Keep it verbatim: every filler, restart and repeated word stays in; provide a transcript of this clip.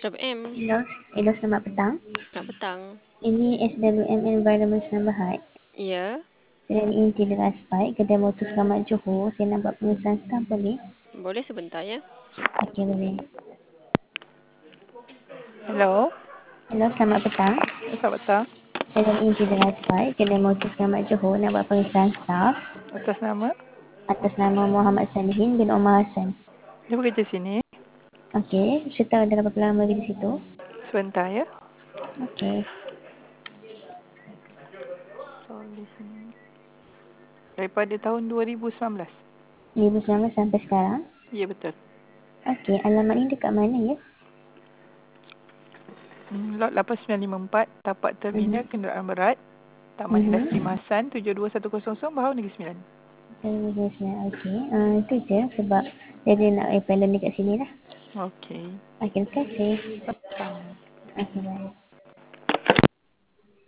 Ashraf M. Hello, hello, selamat petang. Selamat petang. Ini S W M Environment Senang Berhad. Ya, Saya dari Inti Deras Baik, Kedai Motor Selamat Johor. Saya nak buat pengesahan stamp boleh? boleh sebentar ya. Okey, boleh. Hello, Hello, selamat petang. selamat petang. Saya dari Inti Deras Baik, Kedai Motor Selamat Johor. Nak buat pengesahan staff Atas nama, atas nama Muhammad Salihin bin Omar Hassan. dia bekerja sini. Okey, saya tahu dah berapa lama di situ. Sebentar ya. Okey. Solihin. Daripada tahun dua ribu sembilan belas. dua ribu sembilan belas sampai sekarang. Ya, betul. Okey, alamat ini dekat mana ya? Hmm, lot lapan sembilan lima empat, tapak terminal Mhm. kenderaan berat, Taman Mhm. Industri Masan tujuh dua satu kosong kosong, Bahau Negeri Sembilan. Okey, uh, itu je sebab saya nak apply learning kat sini lah. Okey. Okey, terima kasih. Sama. Okey, bye.